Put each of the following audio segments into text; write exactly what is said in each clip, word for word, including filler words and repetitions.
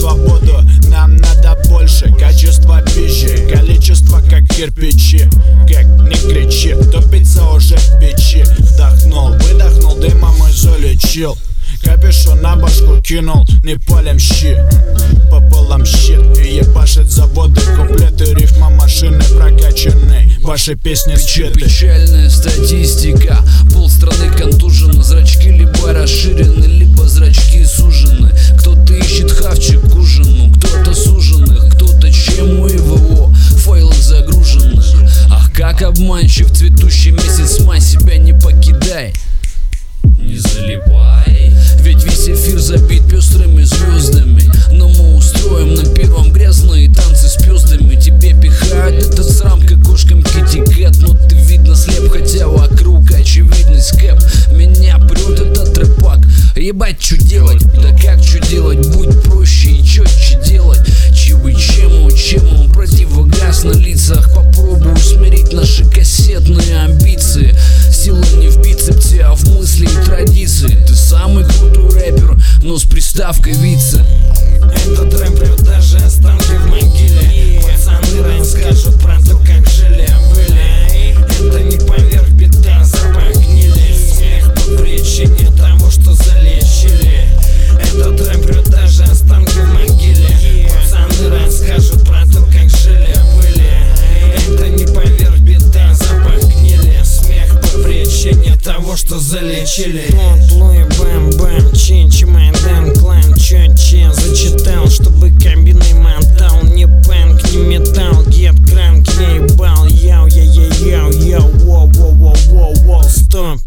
свободу, нам надо больше. Качество пищи, количество как кирпичи. Как не кричи, топится уже в печи. Вдохнул, выдохнул, дымом и залечил. Капюшон на башку кинул, не полем щи. Пополам щит и ебашит заводы. Куплеты, рифма машины прокачанной. Ваши песни счеты. Печальная статистика. Полстраны контужены. Зрачки либо расширены, либо зрачки сужены. Кто-то ищет хавчик к ужину, кто-то суженых, кто-то чему и ВО в файлах загруженных. Ах, как обманчив цветущий месяц май. Себя не покидай, не залипай. Ведь весь эфир забит пестрыми звездами. Но мы устроим на первом грязные танцы с пёздами. Тебе пихают этот срам, как кошкам китикет. Но ты видно слеп, хотя вокруг очевидный скэп. Меня прет этот рэпак. Ебать, чё делать? Да как чё делать? Будь проще и чётче делать. Чего чему, чему противогаз на лицах. Попробуй усмирить наши кассетные амбиции. Сила не в бицепсе, а в мысли и традиции. Ты самый крутой рэпер, но с приставкой вице. Этот рэп прет даже останки в могиле. Пацаны рань скажут про то, как жили, были. Это не поверх бита, запах гнили. Смех по причине того, что залечили. Этот рэп прет даже останки в могиле. Пацаны рань скажут про то, как жили, были. Это не поверх бита, запах гнили. Смех по причине того, что залечили. Луи, бэм-бэм, чин-чи, майдан, клан, чё-че. Зачитал, чтобы кабиной мотал. Не панк, не металл, гет, кранк, я ебал. Яу, я, я, яу, яу, воу, воу, воу, воу, воу, стоп.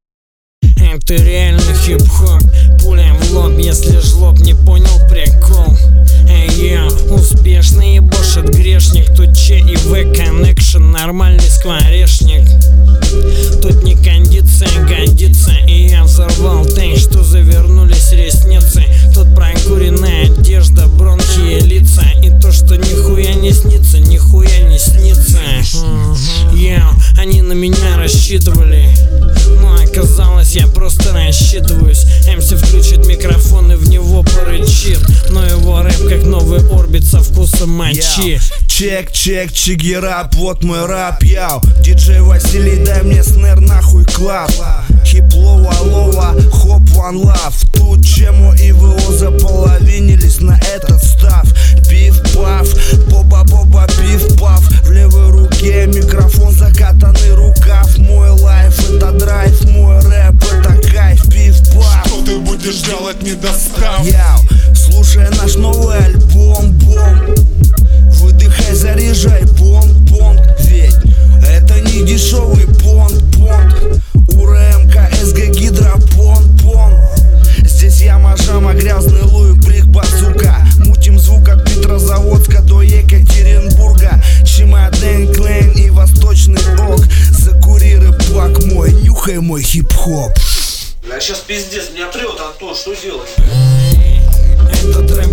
Это реально хип-хоп. Пуля в лоб, если жлоб не понял прикол. Эй, я успешный ебошит грешник. Тут Че и В коннекшн, нормальный скворечник. Тут не кондиция годится. И я взорвал танк, что завернулись ресницы. Тут прокуренная одежда, бронхи и лица. И то, что нихуя не снится, нихуя не снится. Я, они на меня рассчитывали, но оказалось, я просто рассчитываюсь. МС включит микрофон и в него порычит. Но его рэп как новый орбит со вкусом мочи. Чек, чек, чигерап, вот мой рап, яу. Диджей Василий, дай мне снэр, нахуй клап. Хип-лова, лова, хоп, ван лав. Тут чему и ВО заполовинились на этот став. Пиф-паф, боба-боба, пиф-паф. В левой руке микрофон, закатанный рукав. Мой лайф это драйв, мой рэп это кайф. Пиф-паф. Что ты будешь делать, не достав? Яу, слушай наш новый альбом, бом. Выдыхай, заряжай, бонг-бонг. Ведь это не дешевый понт-понт. У РМК СГ Гидро понт-понт. Здесь яма, жама, грязный луй, брик, базука. Мутим звук от Петрозаводска до Екатеринбурга. Чемоден, клейн и восточный ок. Закури рэпак мой, нюхай мой хип-хоп. Бля, сейчас пиздец, меня прет, Антон, что делать? Этот рэп